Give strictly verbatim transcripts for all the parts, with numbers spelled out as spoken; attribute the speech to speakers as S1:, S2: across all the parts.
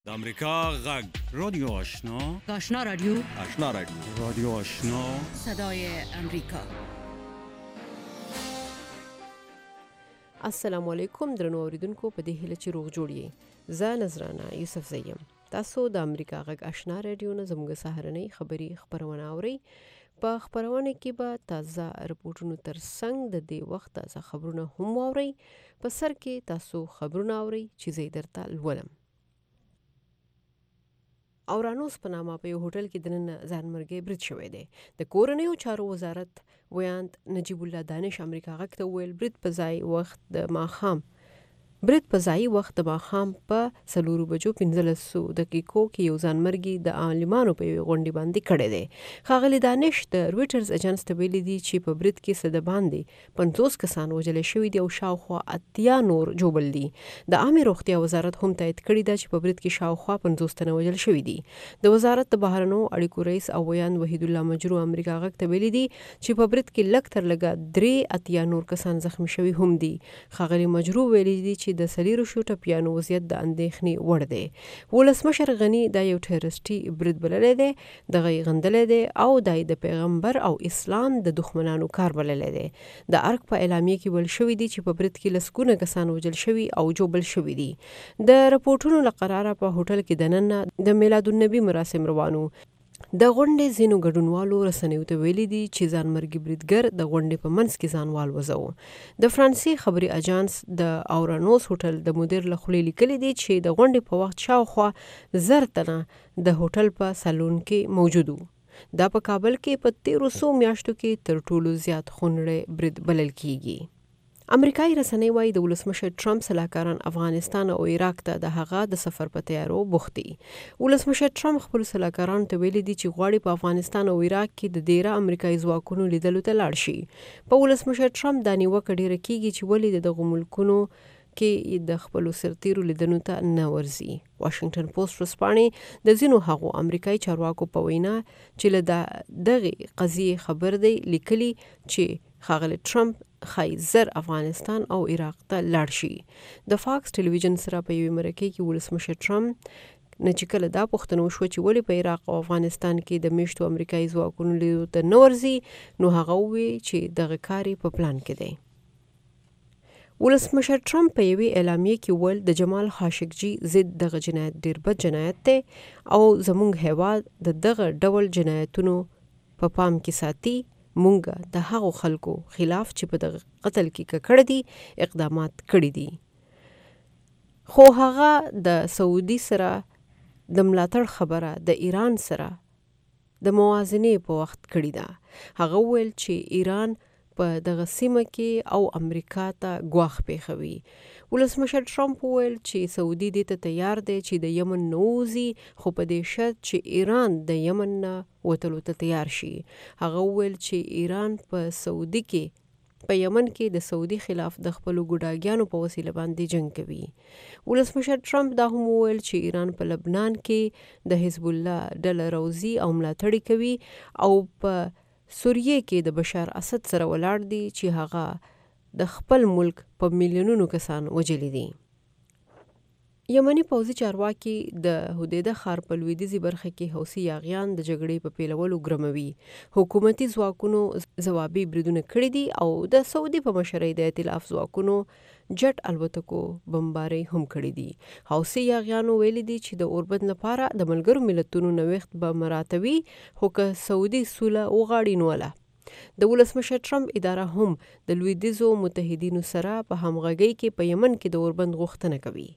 S1: د امریکا غږ رادیو آشنا
S2: آشنا رادیو
S1: آشنا رادیو رادیو آشنا
S2: صدای امریکا.
S3: السلام علیکم درنو اوریدونکو، په دې هیله چې روغ جوړ یې. زه نذرانه یوسف زیم. تاسو د امریکا غږ آشنا رادیو نه زموږ سهارنۍ خبری خبرونه اورئ. په خبرونه کې به تازه رپورټونو تر څنګ د دې وخت تازه خبرونه هم اورئ. په سر کې تاسو خبرونه اورئ چې زه درته لولم. اورانوس په نامه په یو هوټل کې د نن ځانمرګي برید شوی دی. د کورنیو چارو وزارت ویاند نجیب الله دانش امریکا غږ ته ویل برید په ځای وخت د ماښام برید په ځای وخت د ماښام په څلورو بجو پنځلسو دقیقو کې یو ځانمرګي د عالمانو په یوې غونډې باندې کړی دی. ښاغلي دانش د رویټرز اجنس ته ویلي دي چې په برید کې څه د باندې پنځوس کسان وژل شوي دي او شاوخوا اتیا نور ژوبل دي. د عامه روغتیا وزارت هم تایید کړی دی چې په برید کې شاوخوا پنځوس تنه وژل شوي دي. د وزارت د بهرنیو اړیکو رئیس او ویاند وحید الله مجرو امریکا غږ ته ویلي دي چې په برید کې لږ تر لږه درې اتیا نور کسان زخمی شوي هم دي. ښاغلي مجرو ویلي دي چې د سلیرو شو ټپیانو وضعیت د اندېښنې وړ دی. ولسمشر غني دا یو ټیررسټي برید بللی دی، دغه یې غندلی دی او دا د پیغمبر او اسلام د دښمنانو کار بللی دی. د ارګ په اعلامیه کې ویل شوي دي چې په برید کې لسګونه کسان وژل شوي او ژوبل شوي دي. د رپورټونو له قراره په هوټل کې دننه د میلاد النبي مراسم روانو. د غونډې ځینو ګډونوالو رسنیو ته ویلي دي چې ځانمرګي بریدګر د غونډې په منځ کې ځان والوځاوه. د فرانسې خبري اجانس د اورانوس هوټل د مدیر له خولې لیکلي دي چې د غونډې په وخت شاوخوا زر تنه د هوټل په سالون کې موجود وو. دا په کابل کې په تیرو څو میاشتو کې تر ټولو زیات خونړی برید بلل کیږي. امریکایي رسنۍ وايي د ولسمشر ټرمپ سلاکاران افغانستان او عراق ته د هغه د سفر په تیارو بوخت دي. ولسمشر ټرمپ خپل سلاکارانو ته ویلي دي چې غواړي په افغانستان او عراق کې د ډیره امریکایي ځواکونو لیدلو ته لاړ شي. په ولسمشر ټرمپ دا نیوکه ډیره کیږي چې ولې د دغو ملکونو کې د خپلو سرتیرو لیدنو ته نه ورځي. واشنگټن پوسټ ورځپاڼې د ځینو هغو امریکایي چارواکو په وینا چې له دغه قضیې خبر دی لیکلي چې ښاغلی ټرمپ خای زر افغانستان او عراق ته لاړ شي. د فاکس ټلویزیون سره په یوې مرکې کې ولسمشر ټرمپ نه چې کله دا پوښتنه وشوه چې ولې په عراق او افغانستان کې د میشتو امریکایي ځواکونو لیدو ته نه ورځي، نو هغه وویل چې دغه کار په پلان کې دی. ولسمشر ټرمپ په یوې اعلامیه کې ویل د جمال خاشقجي ضد دغه جنایت ډیر بد جنایت دی او زموږ هیواد د دغه ډول جنایتونو په پام کې ساتي. مونږ د هغو خلکو خلاف چې په دغه قتل کې ککړ دي اقدامات کړي دي. خو هغه د سعودي سره د ملاتړ خبره د ایران سره د موازنې په وخت کړي ده. هغه ویل چې ایران په دغه سیمه کې او امریکا ته ګواښ پیښوي. ولسمشر ټرمپ ویل چې سعودي دې ته تیار دی چې د یمن نه ووځي، خو په دې شرط چې ایران د یمن نه وتلو ته تیار شي. هغه ویل چې ایران په سعودي کې په یمن کې د سعودي خلاف د خپلو ګوډاګیانو په وسیله باندې جنگ کوي. ولسمشر ټرمپ دا هم ویل چې ایران په لبنان کې د حزب الله ډله روزي او ملاتړ کوي او په سوریه کې د بشار اسد سره ولاړ دي چې هغه د خپل ملک په میلیونونو کسان وژلي دي. یمني پوځي چارواکي د حدیده ښار په لویدیځي برخه کې حوثي یاغیان د جګړې په پیلولو ګرموي. حکومتي ځواکونو ځوابي بریدونه کړي دي او د سعودي په مشرۍ د ائتلاف ځواکونو جټ الوتکو بمبارۍ هم کړي دي. حوثي یاغیانو ویلي دي چې د اوربند لپاره د ملګرو ملتونو نوښت به مراتوي، خو که سعودي سوله وغواړي نو ولا. د ولسمشر ټرمپ اداره هم د لویدیځو متحدینو سره په همغږۍ کې په یمن کې د اوربند غوښتنه کوي.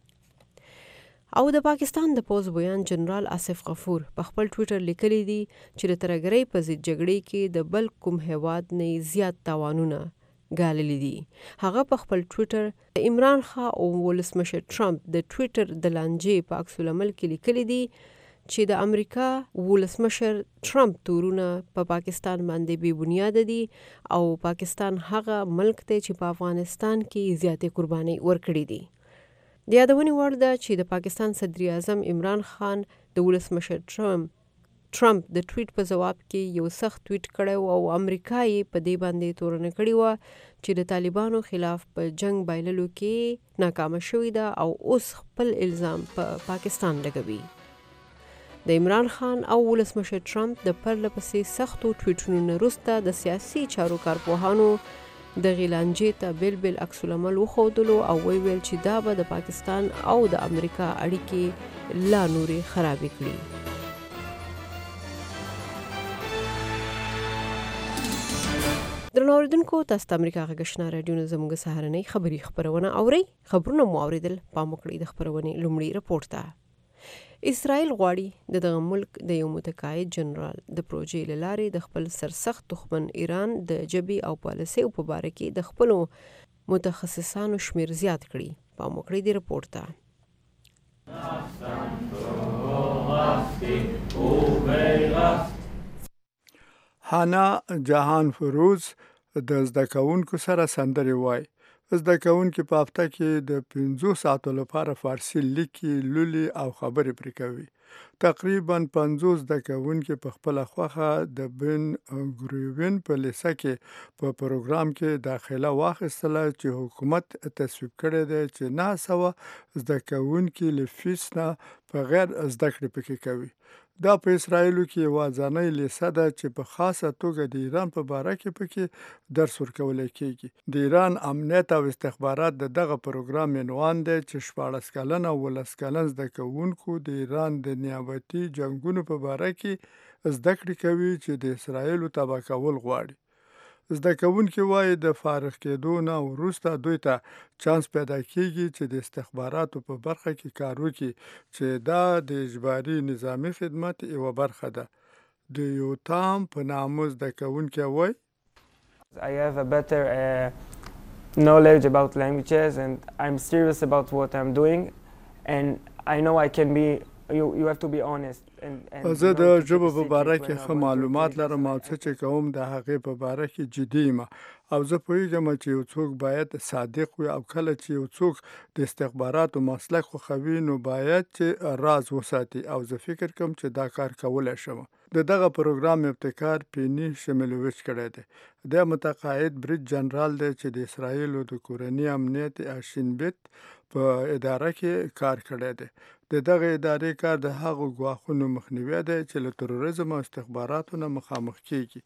S3: او د پاکستان د پوځ ویان جنرال آصف غفور په خپل ټویټر لیکلی دی چې د ترهګرۍ په ضد جګړې کې د بل کوم هیواد نه زیات تاوانونه ګاللي دي. هغه په خپل ټویټر د عمران خان او ولسمشر ټرمپ د ټویټر د لانجې په عکس العمل کې لیکلی دی چې د امریکا ولسمشر ټرمپ تورونه په پا پاکستان باندې بې بنیاده دي او پاکستان هغه ملک دی چې په افغانستان کې زیاتې قربانۍ ورکړي دي. د یادونې وړ ده چې د پاکستان صدر اعظم عمران خان د ولسمشر ټرمپ ټرمپ د ټویټ په جواب کې یو سخت ټویټ کړی او امریکا یې په دې باندې تورنه کړې و چې د طالبانو خلاف په جنگ بایللو کې ناکامه شوې ده او اوس خپل الزام په پا پاکستان لګوي. د عمران خان او ولسمشر ټرمپ د پرله پسې سختو ټویټونو نه وروسته د سیاسي چارو کارپوهانو د غیلانجې ته بل بل عکس العمل وښودلو او ویل چې دا به د پاکستان او د امریکا اړیکې لا نورې خرابې کړي. درنو اوریدونکو، تاسو د امریکا غږ آشنا رادیو نه زموږ سهارنۍ خبري خبرونه اورئ. خبرونه مو اوریدل، پام وکړئ د خبرونې لومړی رپورټ ته. اسرائیل غواړي د دغه ملک د یو متقاعد جنرال د پروژې له لارې د خپل سرسخت دښمن ایران د جبهې او پالیسیو په باره کې د خپلو متخصصانو شمیر زیات کړي. پام وکړئ د رپورټ ته.
S4: هانا جهان فروز د زده کوونکو سره سندرې وایي. زده کوونکي په هفته کې د پنځو ساعتو لپاره فارسي لیکي، لولي او خبرې پرې کوي. تقریبا پنځوس زده کوونکي په خپله خوښه د بن ګوریون په لیسه کې په پروګرام کې داخله واخیستله چې حکومت تصویب کړی دی چې نه سوه زده کوونکي له فیس نه په غیر زده کړې پکې کوي. دا په اسرائیلو کې یوازینۍ لیسه ده چې په خاصه توګه د ایران په باره کې پکې درس ورکولی کېږي. د ایران امنیت او استخبارات د دغه پروګرام عنوان دی چې شپاړس کلن او ولس کلن زده کوونکو د ایران د نیابتي جنګونو په باره کې زده کړې کوي چې د اسرائیلو تباه کول غواړي. زده کوونکي وایي د فارغ کېدو نه وروسته دوی ته چانس پیدا کېږي چې د استخباراتو په برخه کې کار وکړي چې دا د اجباري نظامي خدمت یوه برخه ده. د یوتام په نامه زده کوونکی وایي
S5: I have a better uh, knowledge about languages and I'm serious about what I'm doing and I know I can be You, you have to be honest.
S4: زه د ژبو په باره کې ښه معلومات لرم او څه چې کوم د هغې په باره کې جدي یم او زه پوهېږم چې یو څوک باید صادق وي او کله چې یو څوک د استخباراتو مسلک خوښوي نو باید چې راز وساتي او زه فکر کوم چې دا کار کولی شم. د دغه پروګرام ابتکار پینی شمیلویچ کړی دی. د متقاعد برید جنرال دی چې د اسرائیلو د کورني امنیت اشینبت په اداره کې کار کړی دی. د دغه ادارې کار د هغو ګواښونو مخنیوی دی چې له تروریزم او استخباراتو نه مخامخ کېږي.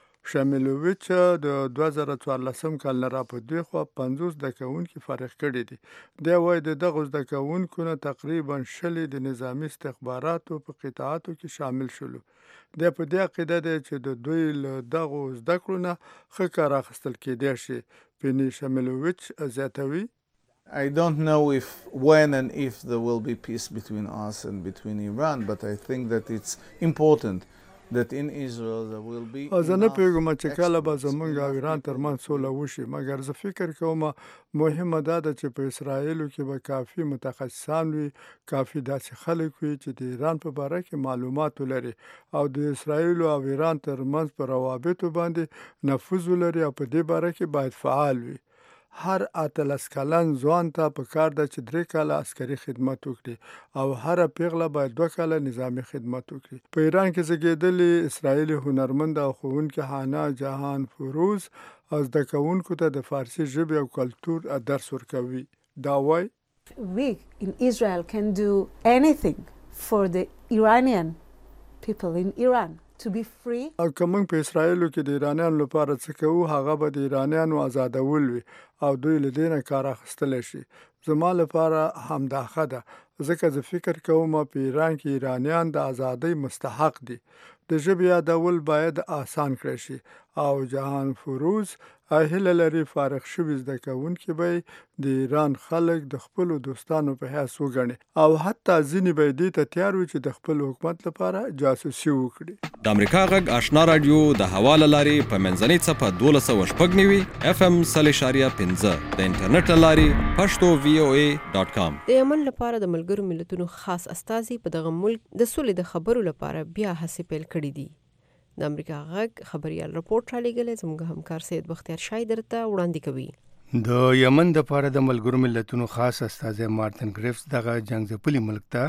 S4: شمیلویچ د دوه زره څوارلسم کال نه را په دې خوا پنځوس زده کوونکي فارغ کړي دي. دی وایي د دغو زده کوونکو نه تقریبا شل د نظامي استخباراتو په قطاعاتو کې شامل شولو. دی په دې عقیده دی چې د دوی له دغو زده کړو نه ښه کار اخیستل کېدی شي. پینی شمیلویچ زیاتوي
S6: I don't know if when and if there will be peace between us and between Iran, but I think that it's important that in Israel there will be
S4: زه نه پوهېږم چې کله به زموږ او ایران ترمنځ سوله وشي، مګر زه فکر کوم مهمه دا ده چې په اسرائیلو کې به کافي متخصصان وي، کافي داسې خلک وي چې د ایران په باره کې معلومات ولري او د اسرائیلو او ایران ترمنځ په روابطو باندې نفوذ ولري او په دې باره کې باید فعال وي. هر اتلس کلن ځوان ته په کار ده چې درې کاله عسکري خدمت وکړي او هره پیغله باید دوه کاله نظامي خدمت وکړي. په ایران کې زیږېدلې اسرائیلي هنرمند او ښوونکې هانا جهان فروز او زده کوونکو ته د فارسي ژبې او کلتور درس ورکوي. دا وایي
S7: We in Israel can do anything for the Iranian people in Iran to be free.
S4: او که موږ په اسرائیلو کې د ایرانیانو لپاره څه کوو هغه به د ایرانیانو آزادول وي او دوی له دې نه کار اخیستلی شي. زما لپاره همدا ښه ده ځکه زه فکر کوم په ایران کې ایرانیان د ازادۍ مستحق دي. د ژبې یادول باید آسان کړی شي او جهان فروز هیله لري فارغ شوي زده کوونکي به د ایران خلک د خپلو دوستانو په حیث وګڼي او حتی ځینې به دې ته تیار وي چې د خپل حکومت لپاره جاسوسي وکړي.
S8: د امریکا غږ آشنا رادیو د هوا له لارې په منځنۍ څپه دولس سوه شپږ نوي اف ام سل اشاریه پنځه د انټرنیټ له لارې پښتو وی او ای ډاټ کام.
S3: د یمن لپاره د ملګرو ملتونو خاص استازي په دغه ملک د سولې د خبرو لپاره بیا هڅې پیل کړي دي. د امریکا غږ خبريال رپورټ را لېږلی، زموږ همکار سید بختیار شاه درته وړاندې کوي.
S9: د یمن د پاره د ملګرو ملتونو خاص استازی مارتن ګریفز دغه جنگ ځپلي ملک ته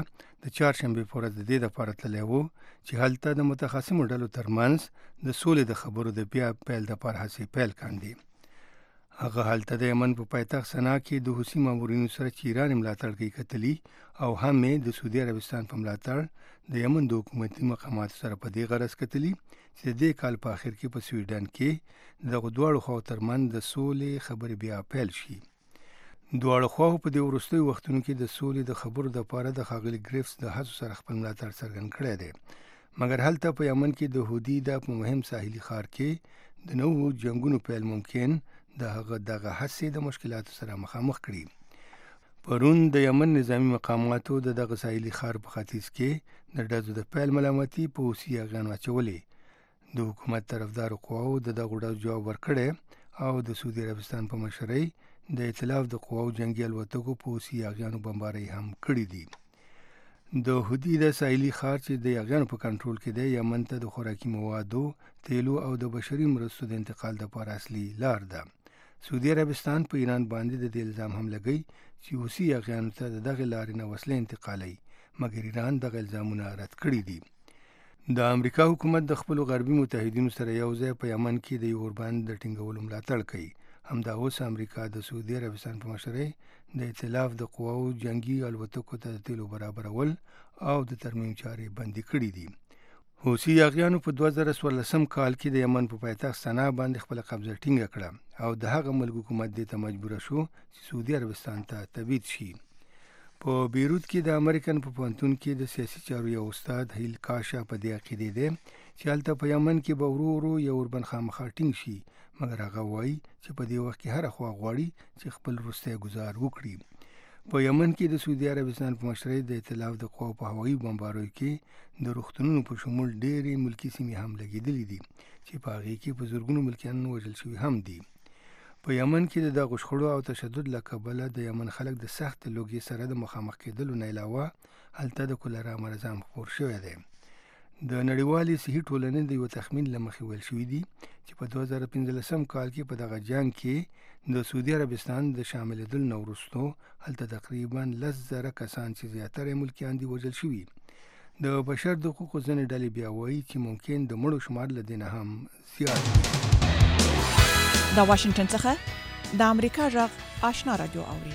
S9: د چهارشنبې په ورځ د دې دپاره تللی و چې هلته د متخاصمو ډلو ترمنځ د سولې د خبرو د بیا پیل دپاره هڅې پیل کاندي. هغه هلته د یمن په پایتخت سنا کې د حوثي مامورینو سره چې ایران ملاتړ کوي کتلي او هم یې د سعودي عربستان په ملاتړ د یمن د حکومتي مقاماتو سره په دې غرض کتلي چې د دې کال په آخر کې په سویډن کې دغه دواړو خواو ترمنځ د سولې خبرې بیا پیل شي. دواړو خواو په دې وروستیو وختونو کې د سولې د خبرو دپاره د ښاغلي ګریفس د هڅو سره خپل ملاتړ څرګند کړی دی، مګر هلته په یمن کې د هودي د په مهم ساحلي ښار کې د نوو جنګونو پیل ممکن د هغه دغه هڅې د مشکلاتو سره مخامخ کړي. پرون د یمن نظامی مقاماتو د دغه ساحلي ښار په ختیځ کې د ډزو د پیل ملامتي په حوثي یاغیانو اچولې. د حکومت طرفدارو قواو د دغو ډزو جواب ورکړی او د سعودي عربستان په مشرۍ د ائتلاف د قواو جنګي الوتکو په حوثي یاغیانو بمبارۍ هم کړي دي. د هودي د ساحلي ښار چې د یاغیانو په کنټرول کې دی یمن ته د خوراکي موادو، تیلو او د بشري مرستو د انتقال دپاره اصلي لار ده. سعودي عربستان په ایران باندې د دې الزام هم لګوي چې حوثي یاغیانو ته د دغې لارې نه وسلې انتقالوي، مګر ایران دغه الزامونه رد کړي دي. د امریکا حکومت د خپلو غربي متحدینو سره یو ځای په یمن کې د یو اوربند د ټینګولو ملاتړ کوي. همدا اوس امریکا د سعودي عربستان په مشرۍ د ائتلاف د قواو جنګي الوتکو ته د تیلو برابرول او د ترمیم چارې بندي کړي دي. حوثي یاغیانو په دوه زره څوارلسم کال کې د یمن په پایتخت سنا باندې خپله قبضه ټینګه کړه او د هغه ملک حکومت دې ته مجبوره شو چې سعودي عربستان ته تبعید شي. په بیروت کې د امریکن په پوهنتون کې د سیاسي چارو یو استاد هیل کاشا په دې عقیدې دی چې هلته په یمن کې به ورو ورو یو اوربند خامخا ټینګ شي، مګر هغه وایي چې په دې وخت کې هره خوا غواړي چې خپل وروستی ګزار وکړي. په یمن کې د سعودي عربستان په مشرۍ د ائتلاف د قواو په هوایي بمباریو کې د روغتونونو په شمول ډېرې ملکي سیمې هم لګېدلې دي چې په هغې کې په زرګونو ملکیان وژل شوي هم دي. په یمن کې د دغو شخړو او تشدد له کبله د یمن خلک د سخت لوږې سره د مخامخ کېدلو نه علاوه هلته د کولرا مرض هم خپور شوی دی. د نړیوالې صحي ټولنې د یو تخمین له مخې ویل شوي دي چې په دوه زره پنځلسم کال کې په دغه جنګ کې د سعودي عربستان د شاملېدلو نه وروستو هلته تقریبا لس زره کسان چې زیاتره ملکیان دي وژل شوي. د بشر د حقوقو ځینې ډلې بیا وایي چې ممکن د مړو شمار له دې نه هم زیات وي.
S10: د واشنگټن څخه د امریکا غږ آشنا رادیو اوري.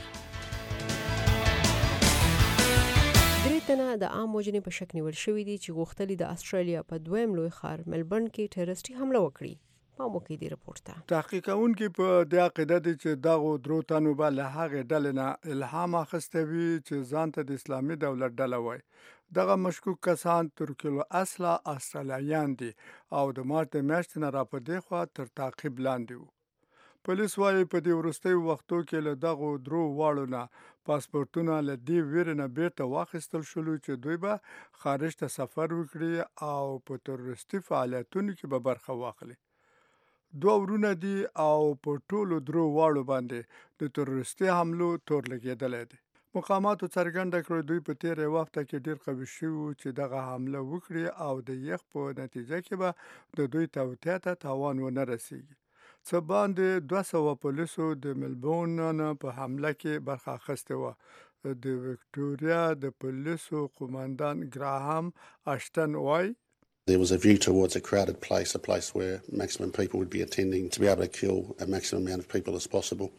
S3: درې تنه د عام وژنې په شک نیول شوي دي چې غوښتلي د استرالیا په دویم لوی ښار ملبورن کې ټیررسټي حمله وکړي. ما مو کې دی رپورټ ته
S4: تحقیق کوونکي په دې عقیده دي چې دغه درو تنو به له هغې ډلې نه الهام اخیستی وي چې ځان ته د اسلامي دولت ډله وایي. دغه مشکوک کسان ترکیل اصله استرالیایان دي او د مارچ د میاشتې نه را په دې خوا تر تعقیب لاندې وو. پولیس وایي په دې وروستیو وختو کې له دغو درو واړو نه پاسپورتونه له دې ویرې نه بیرته واخیستل شولو چې دوی به خارج ته سفر وکړي او په تروریستي فعالیتونو کې به برخه واخلي. دوه ورونه دي او په ټولو درو واړو باندې د تروریستي حملو تور لګېدلی دی. مقاماتو څرګنده کړې دوی په تېره وخته کې ډېر قوي شوي وو چې دغه حمله وکړي او د یخ په نتیجه کې به د دوی توطیه ته تاوان ونه رسېږي. څه باندې دوه سوه پولیسو د ملبورن په حمله کې برخه اخیستې وه. د وکټوریا د پولیسو قومندان ګراهام اشټن وایي
S11: There was a view towards a crowded place, a place where maximum people would be attending to be able to kill a maximum amount of people as possible.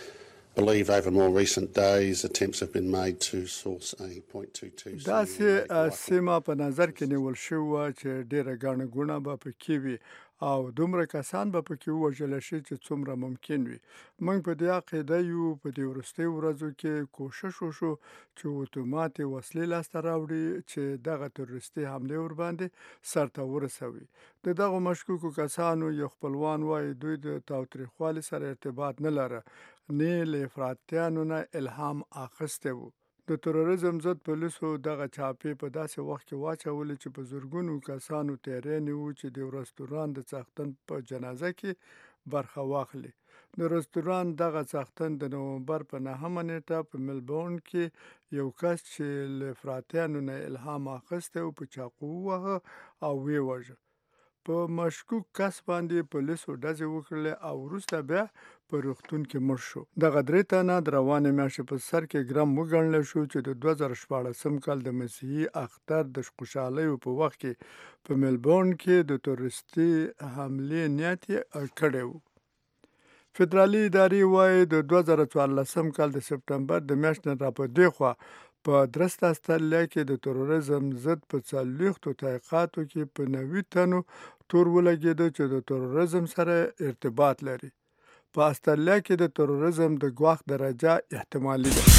S11: I believe over more recent days attempts have been made to source a point two two.
S4: داسې سیمه په نظر کې نیول شوې وه چې ډېره ګڼه ګوڼه به پکې وي او دومره کسان به پکې ووژل شي چې څومره ممکن وي. موږ په دې عقیده یو په دې وروستیو ورځو کې کوشش وشو چې اتوماتې وسلې لاسته راوړي چې دغه تروریستي حملې ورباندې سرته ورسوي. د دغو مشکوکو کسانو یو خپلوان وایي دوی د تاوتریخوالي سره ارتباط نه لره، نه له افراطیانو نه الهام اخیستی وو. د تروریزم ضد پولیسو دغه چاپې په داسې وخت کې واچولې چې په زرګونو کسانو تیاری نیوه چې د رستوران د څښتن په جنازه کې برخه واخلي. د رستوران دغه څښتن د نومبر په نهمه نیټه په ملبورن کې یو کس چې له افراطیانو نه الهام اخیستی و په چاقو ووهه او ویې وژه. په مشکوک کس باندې پولیسو ډزې وکړلې او وروسته بیا په روغتون کې مړ شو. دغه درې تنه د روانې میاشتې په سر کې ګرم وګڼلی شو چې د دوه زره شپاړسم کال د مسیحي اختر د خوشحالیو په وخت کې په ملبورن کې د تورستي حملې نیت یې کړی و. فدرالي ادارې وایي د دوه زره څوارلسم کال د سپټمبر د میاشتې نه را په دې خوا په درست استرالیا کې د تروریزم ضد په څلوېښتو تحقیقاتو کې په نوي تنو تور ولګېده چې د تروریزم سره ارتباط لري. په استرالیا کې د تروریزم د ګواښ درجه احتمالي ده.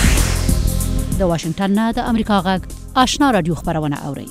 S2: د واشنگټن نه د امریکا غږ آشنا رادیو خبرونه اوري.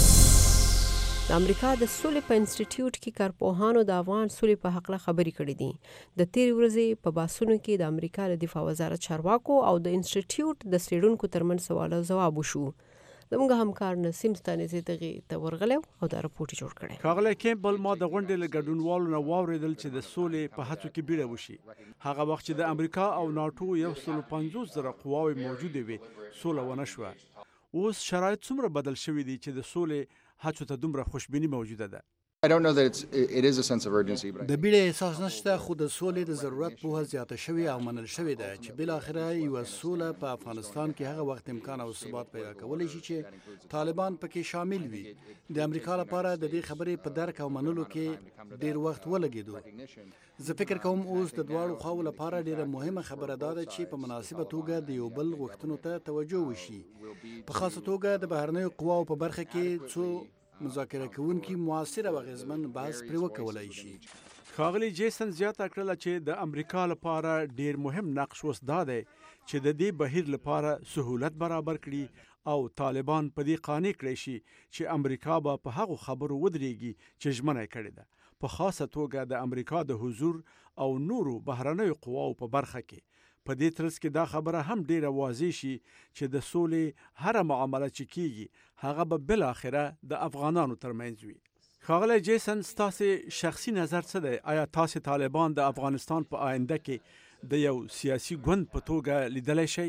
S3: د امریکا د سولې په انسټیټیوټ کې کارپوهانو د افغان سولې په حق له خبرې کړې دي. د تېرې ورځې په باسونو کې د امریکا د دفاع وزارت چارواکو او د انسټیټیوټ د څېړونکو ترمنځ سوال او ځواب وشو. زموږ همکار نسیم ستانیزي دغې ته ورغلی او دا رپورټ جوړ کړی.
S12: ښاغلی کیمبل، ما د غونډې له ګډونوالو نه واورېدل چې د سولې په هڅو کې بیړه وشي. هغه وخت چې د امریکا او ناټو یو سل پنځوس زره قواوې موجودې وې، سوله ونه شوه. اوس شرایط څومره بدل شوي دي چې د سولې هڅو ته دومره خوشبیني موجوده ده؟
S13: I don't know that it's, it is a sense of urgency.
S14: د بیړې احساس نشته، خو د سولې د ضرورت پوهه زیاته شوې او منل شوې ده چې بالاخره یوه سوله په افغانستان کې هغه وخت امکان او ثبات پیدا کولی شي چې طالبان پکې شامل وي. د امریکا لپاره د دې خبرې په درک او منلو کې ډیر وخت ولګېدو. زه فکر کوم اوس د دواړو خواو لپاره ډیره مهمه خبره دا ده چې په مناسبه توګه د یو بل غوښتنو ته توجه وشي. په خاصه توګه د بهرنیو قواو په برخه کې څو مذاکره کوونکي موثر او اغیزمن بحث پرې وکولای شي.
S12: ښاغلي جیسن زیاته کړله چې د امریکا لپاره ډیر مهم نقش اوس دا دی چې د دې بهیر لپاره سهولت برابر کړي او طالبان په دې قانع کړی شي چې امریکا به په هغو خبرو ودرېږي چې ژمنه یې کړې ده، په خاصه توګه د امریکا د حضور او نورو بهرنیو قواو په برخه کې. په دې ترڅ کې دا خبره هم ډیره واضح شي چې د سولې هره معامله چې کیږي هغه به بالاخره د افغانانو ترمنځ وي. ښاغلی جیسن، ستاسې شخصي نظر څه دی؟ آیا تاسې طالبان د افغانستان په آینده کې د یو سیاسي ګوند په توګه لیدلی شئ؟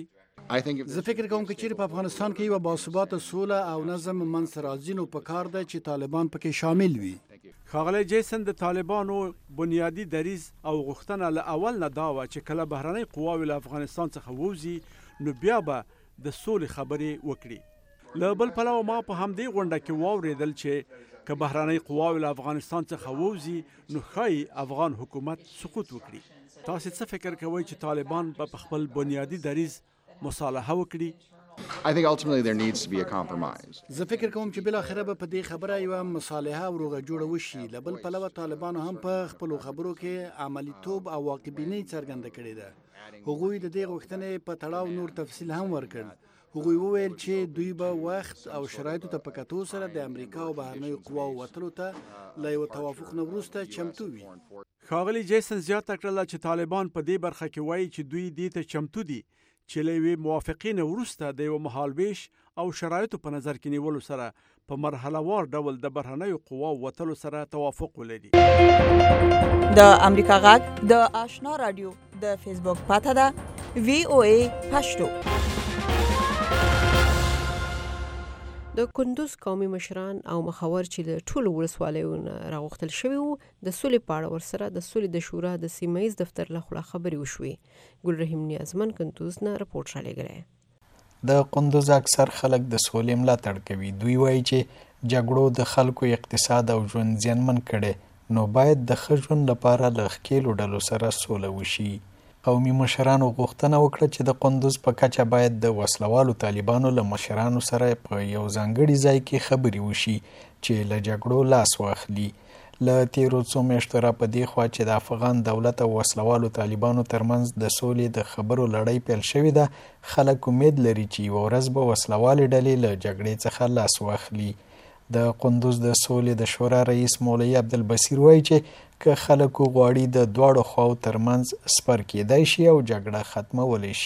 S14: زه فکر کوم که چیرې په افغانستان کې یوه باثباته سوله او نظم منځته راځي نو پکار ده چې طالبان پکې شامل وي.
S12: ښاغلی جیسن، د طالبانو بنیادي دریځ او غوښتنه له اول نه دا وه چې کله بهرنۍ قواوې له افغانستان څخه ووځي نو بیا به د سولې خبرې وکړي. له بل پلوه ما په همدې غونډه کې واورېدل چې که بهرنۍ قواوې له افغانستان څخه ووځي نو ښایي افغان حکومت سقوط وکړي. تاسې څه فکر کوئ چې طالبان به په خپل بنیادي دریځ مصالحه وکړي؟
S13: I think ultimately there needs to be a compromise.
S14: زه فکر کوم چې بالاخره به په دې خبره یوه مصالحه او روغه جوړه وشي. له بل پلوه طالبانو هم په خپلو خبرو کې عملیتوب او واقعبینۍ څرګنده کړې ده. هغوی د دې غوښتنې په تړاو نور تفصیل هم ورکړ. هغوی وویل چې دوی به وخت او شرایطو ته په کتو سره د امریکا او بهرنیو قواو وتلو ته له یوه توافق نه وروسته چمتو وي.
S12: ښاغلي جیسن زیاته کړله چې طالبان په دې برخه کې وایي چې دوی دې ته چمتو دي چې له یوې موافقې نه وروسته د یوه مهالویش او شرایطو په نظر کې نیولو سره په مرحله وار ډول د بهرنیو قواو وتلو سره توافق ولري.
S10: د امریکا غږ د آشنا رادیو د فیسبوک پاته ده وی او ای پښتو.
S3: د کندوز قومي مشران او مخور چې د ټولو ولسوالیو نه راغوښتل شوي وو د سولې په اړه ورسره د سولې د شورا د سیمه ییز دفتر له خوا خبرې وشوې. ګلرحیم نیازمن کندوز نه رپورټ رالیږلی.
S15: د کندوز اکثر خلک د سولې ملاتړ کوي. دوی وایي چې جګړو د خلکو اقتصاد او ژوند زیانمن کړي، نو باید د ښه ژوند لپاره له ښکېلو ډلو سره سوله وشي. قومي مشرانو غوښتنه وکړه چې د کندوز په کچه باید د وسلوالو طالبانو له مشرانو سره په یو ځانګړي ځای کې خبرې وشي چې له جګړو لاس واخلي. له تیرو څو میاشتو را په دې خوا چې د افغان دولت او وسلوالو طالبانو ترمنځ د سولې د خبرو لړۍ پیل شوې ده، خلک امید لري چې یوه ورځ به وسلوالې ډلې له جګړې څخه لاس واخلي. د کندوز د سولې د شورا رئیس مولوي عبدالبصیر وایي چې که خلکو غواړي د دواړو خواو ترمنځ سپر کېدای شي او جګړه ختمولی شي.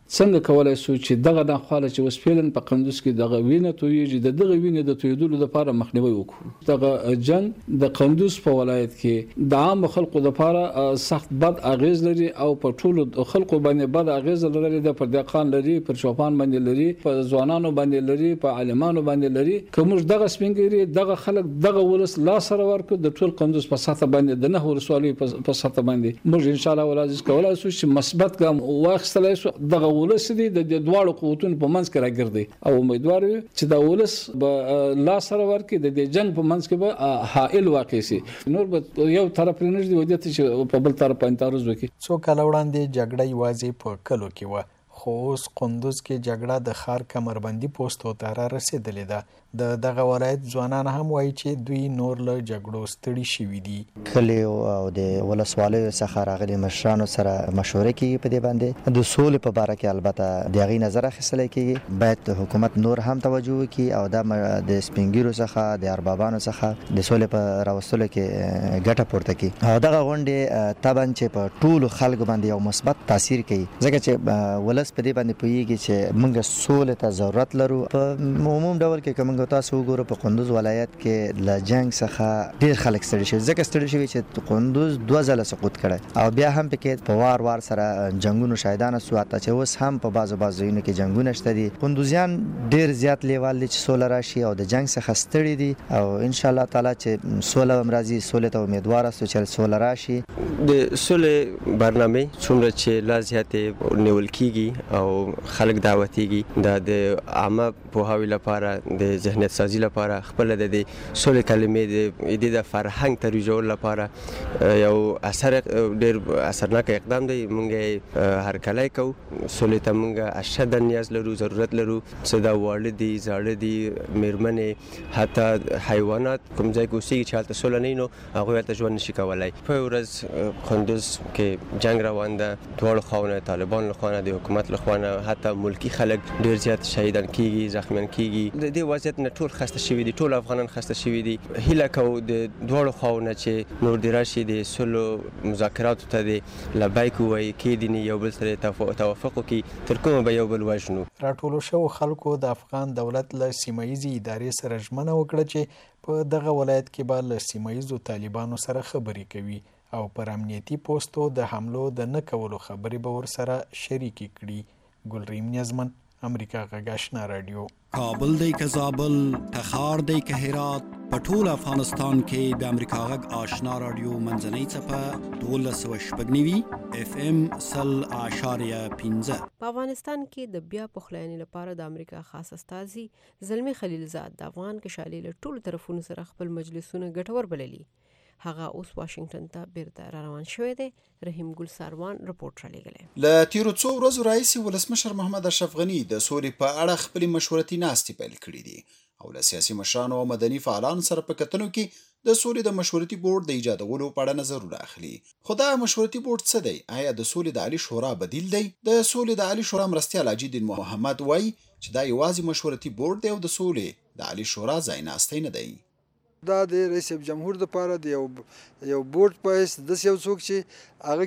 S16: څنګه کولای شو چې دغه ناخواله چې اوس فعلا په قندوز کې دغه وینه تویږي د دغه وینې د تویدلو لپاره مخنیوي وکړو. دغه جنگ د قندوز په ولایت کې د عام خلکو لپاره سخت بد اغیز لري او په ټولو خلکو باندې بد اغیز لري، د پردقان لري، پر چوپان باندې لري، په ځوانانو باندې لري، په عالمانو باندې لري. کوم دغه سپینګری دغه خلک دغه ولس لا سره ورکو د ټول قندوز په ساته باندې د نه ورسوالي په ساته باندې موږ ان شاء الله ولازم کولای شو چې مثبت ګام واخیستلای شو. دغه ولس دي د دواړو قوتونو په منځ کې راګرځي او امیدوار یو چې دا ولس به لا سره ورکړي د دې جنگ په منځ کې به حائل واقع شي. نور به یو طرف نه دی ودی چې په بل طرف باندې تعرض وکړي.
S15: څو کال وړاندې جګړه یوازې په کلو کې و، خو اوس قندوز کې جګړه د ښار کمربندي پوسټو ته را رسېدلې ده. د دغه ولایت ځوانان هم وایي چې دوی نور له جګړو ستړي شوي دي.
S17: کلی او د ولسوالیو څخه راغلي مشرانو سره مشوره کیږي په دې باندې د سولې په باره کې البته د هغې نظر اخیستلی کیږي. باید حکومت نور هم توجه وکړي او دا د سپینګیرو څخه د اربابانو څخه د سولې په راوستلو کې ګټه پورته کړي او دغه غونډې طبعا چې په ټولو خلکو باندې یو مثبت تاثیر کوي، ځکه چې ولس په دې باندې پوهیږي چې موږ سولې ته ضرورت لرو. په عموم ډول کې کوم تاسو وګورئ په قندوز ولایت کې له جنگ څخه ډیر خلک ستړي شوي، ځکه ستړي شوي چې قندوز دوه ځله سقوط کړی او بیا هم پکې په وار وار سره جنگونو شهیدان شو، حتی چې اوس هم په بعضو بعضو ځایونو کې جنگونه شته دي. قندوزیان ډیر زیات لیوال دي چې سوله راشي او د جنگ څخه ستړي دي او ان شاء الله تعالی چې سوله هم راځي. سولې ته امیدوار اوسو چې سوله راشي.
S18: د سولې برنامه څومره چې لا زیاتې نیول کیږي او خلک دعوتېږي دا د عامه پوهاوي لپاره د ذهنیت سازي لپاره خپل د سولې کلمې د د فرهنګ ترویجولو لپاره یو اثر ډیر اثرناک اقدام دی. مونږ هر کله کوو سولې ته مونږ اشد نیاز لرو، ضرورت لرو. څه دا واړه دي، زاړه دي، میرمنې، حتی حیوانات کوم ځای کې اوسېږي چې هلته سوله نه وي نو هغوی هلته ژوند نشي کولی. په ورځ قندوز کې جنګ روان ده، دواړو خواونه طالبان له خوا نه، د حکومت له خوا نه، حتی ملکي خلک ډیر زیات شهیدان کیږي، زخمیان کیږي. د دې وضعیت نه ټول خسته شوي دي، ټول افغانان خسته شوي دي. هیله کوو د دواړو خواونه چې نور دې راشي د سولو مذاکراتو ته د لبیک ووایي، کېدني یو بل سره توافق وکړي، تر کومه به یو بل وژنو.
S15: راټولو شوو خلکو د افغان دولت له سیمه ییزې ادارې سره ژمنه وکړه چې په دغه ولایت کې به له سیمه ییزو طالبانو سره خبرې کوي او پر امنیتي پوسټو د حملو د نه کولو خبرې به ورسره شریکې کړي. ګلریم نیازمن، امریکا غږ آشنا رادیو.
S1: کابل دی که زابل، تخار دی که هرات، په ټول افغانستان کې د امریکا غږ آشنا رادیو منځنۍ څپه دولس سوه شپږ نوي اف ام سل اعشاریه پنځه.
S3: په افغانستان کې د بیا پخلاینې لپاره د امریکا خاص استازي زلمي خلیلزاد د افغان کشالي له ټولو طرفونو سره خپل مجلسونه ګټور بللي. هغه اوس واشنگټن ته بیرته را روان شوی دی. رحیم ګل ساروان رپورټ را لېږلی.
S19: له تیرو څو ورځو راهیسې ولسمشر محمد اشرف غني د سولې په اړه خپلې مشورتي ناستې پیل کړي دي او له سیاسي مشرانو او مدني فعالانو سره په کتنو کې د سولې د مشورتي بورډ د ایجادولو په اړه نظرونه اخلي. خو دا مشورتي بورډ څه دی؟ آیا د سولې د عالي شورا بدیل دی؟ د سولې د عالي شورا مرستیال حاجي دین محمد وایي چې دا یوازې مشورتي بورډ دی او د سولې د عالي شورا ځایناستی نه دی.
S20: دا د رئیس جمهور لپاره د یو یو بورډ په حیث داسې یو څوک چې هغه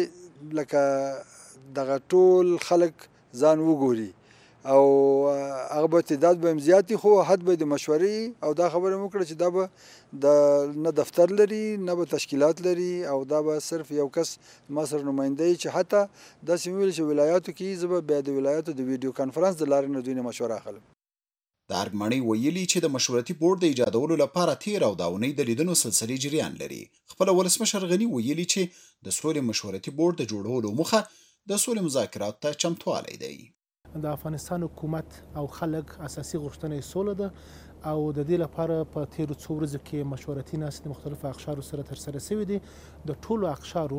S20: کې لکه دغه ټول خلک ځان وګوري او هغه به تعداد به هم زیات وي، خو حد به د مشورې او دا خبره مو وکړه چې دا به د نه دفتر لري نه به تشکیلات لري او دا به صرف یو کس ما سره نماینده وي چې حتی داسې مې ویل چې ولایاتو کې زه به بیا د ولایاتو د ویډیو کانفرنس د لارې نه دوی نه مشوره اخلم.
S19: د ارګمنۍ ویلي چې د مشورتي بورډ د ایجادولو لپاره تیر او دا اونۍ د لیدنو سلسلې جریان لري. خپل ولسمشر غني ویلي چې د سولې مشورتي بورډ د جوړولو موخه د سولې مذاکرات ته چمتوالی دی.
S21: د افغانستان حکومت او خلک اساسي غوښتنه سوله ده او د دې لپاره په تیرو څو ورځو کې مشورتي ناستې مختلفو اقشارو سره ترسره شوي دي. د ټولو اقشارو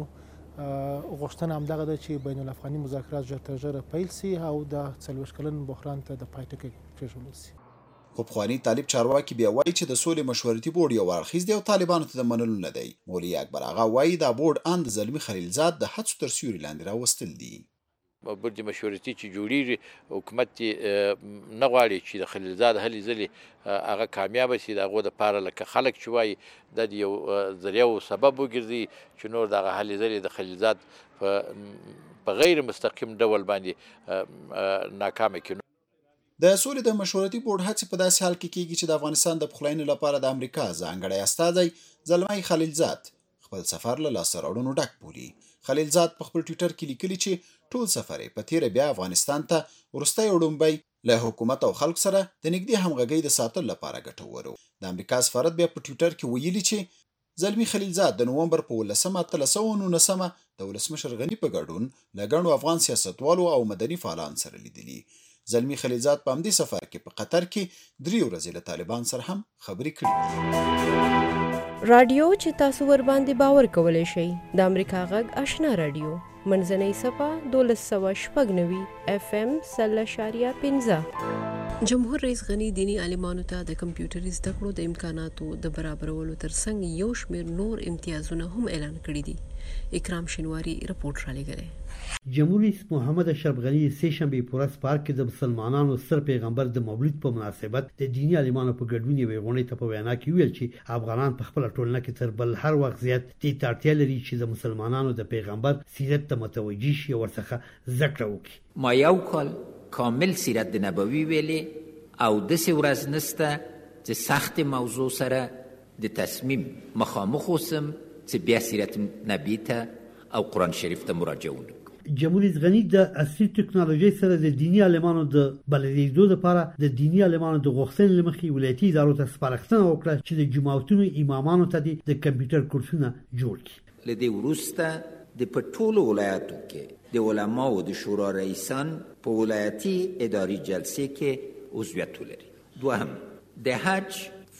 S21: غوښتنه همدغه ده چې بین الافغاني مذاکرات ژر تر ژره پیل سي او د څلوېښت کلن بحران ته د پای ټکی کېښودل سي.
S19: خو پخواني طالب چارواکي بیا وایي چې د سولې مشورتي بورډ یو اړخیز دی او طالبانو ته د منلو نه دی. مولوي اکبر آغا وایي دا بورډ ان د زلمي خلیلزاد د هڅو تر سیوري لاندې راوستل دي.
S5: برج مشورتي چې جوړیږي حکومت نه غواړي چې د خلیلزاد هلې ځلې هغه کامیاب شي، د هغو دپاره لکه خلک چې وایي دا د یو ذریعه و سبب وګرځي چې نور دغه هلې ځلې د خلیلزاد په غیر مستقیم ډول باندې ناکامه کړي.
S19: د سولې د مشورتي بورډ هڅې په داسې حال کې کیږي چې د افغانستان د پخلاینې لپاره د امریکا ځانګړی استازی زلمی خلیلزاد خپل سفر له لاسته راوړنو ډک بولي. خلیلزاد په خپل ټویټر کې لیکلي چې ټول سفر یې په تیره بیا افغانستان ته وروستی وړومبی له حکومت او خلکو سره د نږدې همغږۍ د ساتلو لپاره ګټور و. د امریکا سفارت بیا په ټویټر کې ویلي چې زلمی خلیلزاد د نومبر په ولسمه اتلس سوه نولسمه د ولسمشر غني په ګډون له ګڼو افغان سیاستوالو او مدني فعالان سره لیدلي. زلمی خلیلزاد په همدې سفر کې په قطر کې درې ورځې له طالبان سره هم خبرې کړې.
S3: رادیو چې تاسو ور باندې باور کولای شئ د امریکا غږ آشنا رادیو منځنۍ صفه دولس سوه شپږ نوي اف ام سل اشاریه پنځه. جمهور رئیس غني دینی عالمانو ته د کمپیوټري زده کړو د امکاناتو د برابرولو ترڅنګ یو شمېر نور امتیازونه هم اعلان کړي دي. اکرام شینواری رپورټ را لګلې.
S22: جمهور رئیس محمد اشرف غني سه شنبه په ورځ پارک کې د مسلمانانو سر پیغمبر د مولود په مناسبت د دینی عالمانو په ګډون یوې غونډې ته په وینا کې ویل چې افغانان په خپل ټولنه کې تر بل هر وخت زیات دې ته اړتیا لري چې د مسلمانانو د پیغمبر سیرت ته متوجي شي او ورڅخه زده کړه وکړي.
S23: ما یو کال کامل سیرت نبوي ویلې او داسې ورځ نسته چې سخت موضوع سره د تصمیم مخامخ اوسم چې بیا سیرت نبی ته او قرآن شریف ته مراجعه وکړم.
S22: جمهور رئیس غني د عصري ټکنالوژي سره د دینی عالمانو د بلدیدو لپاره د دینی عالمانو د غوښتنې لمخې ولایتي ادارو ته سپارښتنه وکړه چې د جماعتونو امامانو ته د کمپیوټر کورسونه جوړ کړي.
S23: له دې وروسته د په ټولو ولایاتو کې د علماو د شورا رئیسان په ولایتي اداري جلسې کې عضویت ولري. دوهم د حج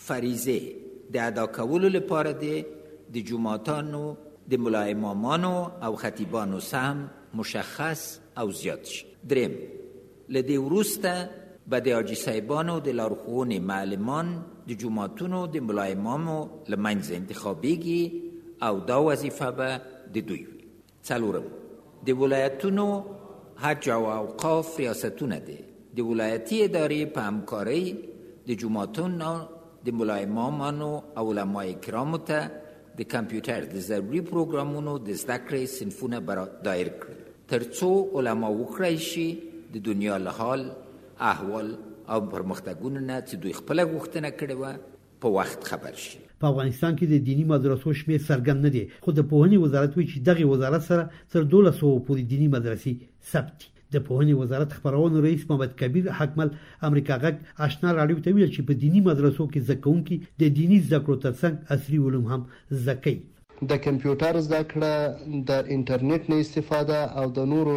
S23: فریضه د ادا کولو لپاره د جماعتانو د ملا امامانو او خطیبانو سهم مشخص او زیاد شي. دریم له دې وروسته به د حاجي صاحبانو د لارښوونې معلمان د جماعتونو د ملا امامو له منځه انتخابیږي او دا وظیفه به د دوی وي. څلورم د ولایتونو حج او اوقاف ریاستونه دي د ولایتي ادارې په همکارۍ د جماعتونو د ملا امامانو او علماء کرامو ته د کمپیوټر د ضروري پروګرامونو د زده کړې صنفونه دایر کړي تر څو علما وکړای شي د دنیا له حال احوال او پرمختګونو نه چې دوی خپله غوښتنه کړې وه په وخت خبر شي.
S22: په افغانستان کې د دینی مدرسو شمېر څرګند نه دی، خو د پوهنې وزارت وایي چې دغه وزارت سره تر دولس سوه پورې دینی مدرسې ثبت دي. د پوهنې وزارت خبرونو رئیس محمد کبیر حکمل امریکا غږ آشنا راډیو ته ویل چې په دینی مدرسو کې زده کوونکي د دینی زده کړو ترڅنګ عصري علوم هم زده کوي.
S24: د کمپیوټر زده کړه، د انټرنیټ نه استفاده او د نورو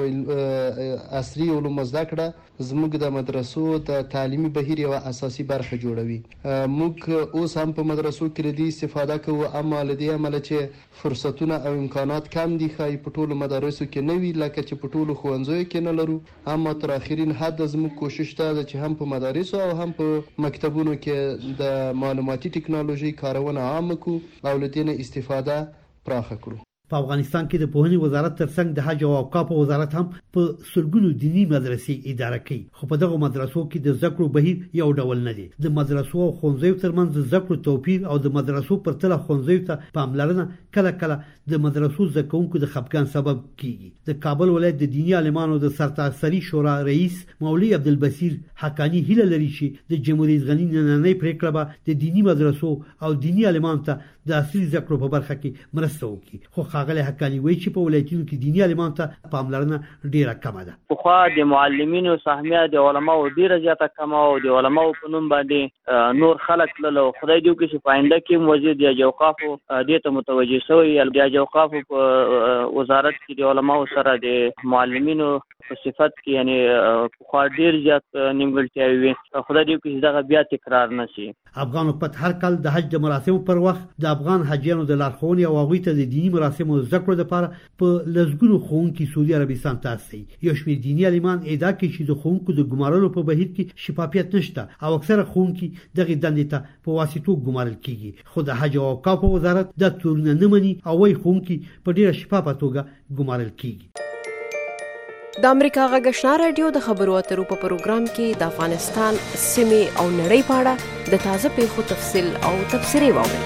S24: عصري علومو زده کړه زموږ د مدرسو د تعلیمي بهیر یوه اساسي برخه جوړوي. موږ اوس هم په مدرسو کې له دې استفاده کوو، اما له دې امله چې فرصتونه او امکانات کم دي، ښایي په ټولو مدارسو کې نه وي لکه چې په ټولو ښوونځیو کې نه لرو. اما تر اخرین حده زموږ کوشش دا ده چې هم په مدارسو او هم په مکتبونو کې د معلوماتي ټکنالوژي کارونه عامه کړو او له دې نه استفاده پراخه کړو.
S22: په افغانستان کې د پوهنې وزارت ترڅنګ د حج او اوقافو وزارت هم په سلګونو دینی مدرسې اداره کوي، خو په دغه مدرسو کې د زده کړو بهیر یو ډول نه دی. د مدرسو او ښوونځیو ترمنځ د زده کړو توپیر او د مدرسو پرتله ښوونځیو ته پاملرنه کله کله د مدرسو زده کوونکو د خفګان سبب کیږي. د کابل ولایت د دینی عالمانو د سرتاسري شورا رئیس مولوي عبدالبصیر حقانی هیله لري چې د جمهوریت غني نننۍ پریکړه به د دینی مدرسو او دینی عالمانو ته د عصري زده کړو په برخه کې مرسته وکړي. خو ښاغلی حقانی وایي چې په ولایتونو کې دینی عالمانو ته پاملرنه ډیره کمه ده.
S25: پخوا د معلمینو سهمیه د علماو ډیره زیاته کمه او د علماو په نوم باندې نور خلک تلل. خدای دې وکړي چې په آینده کې هم وزیر د حج اوقافو دې ته متوجه شوی. د حج اوقافو په وزارت کې د علماو سره د معلمینو په صفت کې یعنی پخوا ډیر زیات نیمګړتیاوې وي. خدای دې وکړي چې دغه بیا تکرار نه شي.
S22: افغان حکومت هر کال د حج د مراسمو پر وخت د افغان حاجیانو د لارښوونې او هغوی ته د دیني مراسمو زده کړو لپاره په لسګونو ښوونکي سعودي عربستان ته استوي. یو شمېر دیني عالمان ادعا کوي چې د ښوونکو د ګمارلو په بهیر کې شفافیت نشته او اکثره ښوونکي دغې دندې ته په واسطو ګمارل کیږي. خو د حج او اوقافو وزارت دا تورونه نه مني او وايي ښوونکي په ډیره شفافه توګه ګمارل کیږي.
S3: د امریکا غږ آشنا رادیو د خبرو اترو په پروګرام کې د افغانستان سیمې او نړۍ په اړه د تازه پیښو تفصیل او تبصرې واورئ.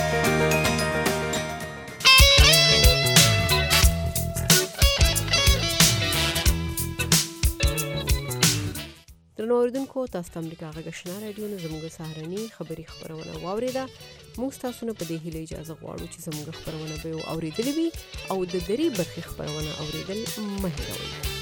S3: درنو اوریدونکو، تاسو ته امریکا غږ آشنا رادیو نه زموږ سهارني خبري خبرونه واورېده. موږ تاسو نه په دې هیله اجازه غواړو چې زموږ خبرونه به اوریدلې وي او د درې برخې خبرونه اوریدل مه هېروئ.